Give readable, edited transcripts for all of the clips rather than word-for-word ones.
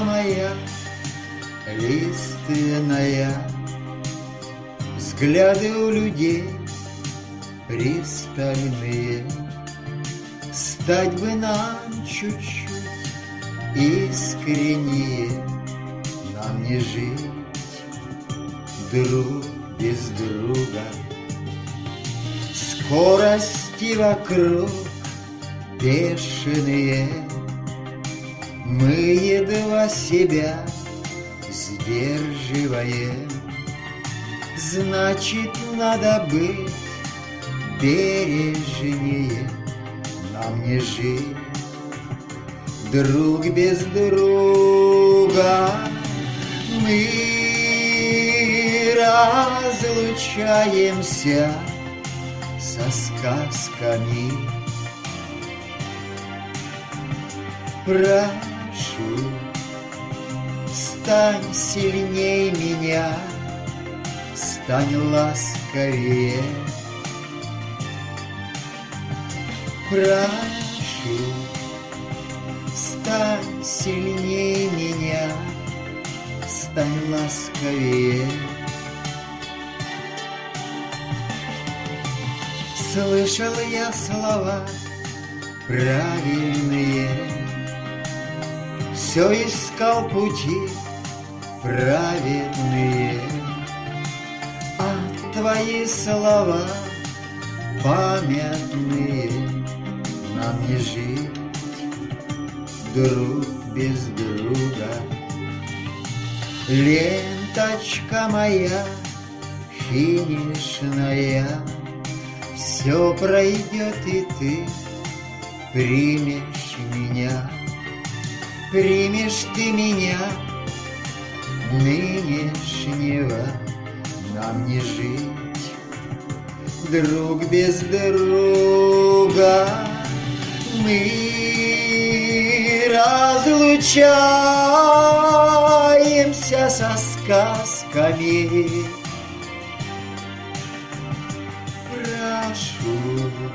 моя лиственная, взгляды у людей пристальные. Стать бы нам чуть-чуть искреннее, нам не жить друг без друга. Скорости вокруг бешеные, мы едва себя сдерживаем. Значит, надо быть бережнее, нам не жить друг без друга. Мы разлучаемся со сказками. Прошу, стань сильней меня, стань ласковее. Прошу, стань сильней меня, стань ласковее. Слышал я слова правильные, все искал пути праведные, а твои слова памятные, нам не жить друг без друга. Ленточка моя финишная, все пройдет, и ты примешь меня. Примешь ты меня нынешнего, нам не жить друг без друга. Мы разлучаемся со сказками. Прошу,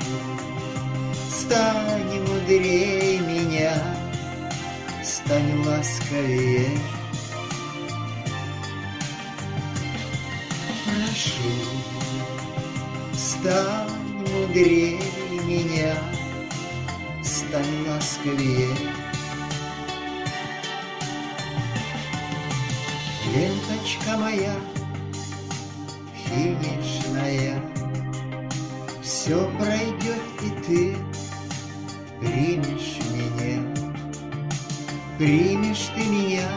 стань мудрей меня, стань ласковее. Прошу, стань мудрей меня, стань ласковее. Ленточка моя финишная, все пройдет, и ты примешь меня. Примешь ты меня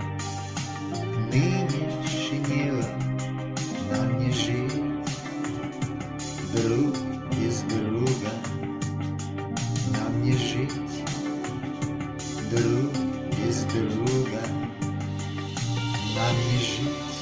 нынешнего, нам не жить друг без друга. Нам не жить друг без друга. Нам не жить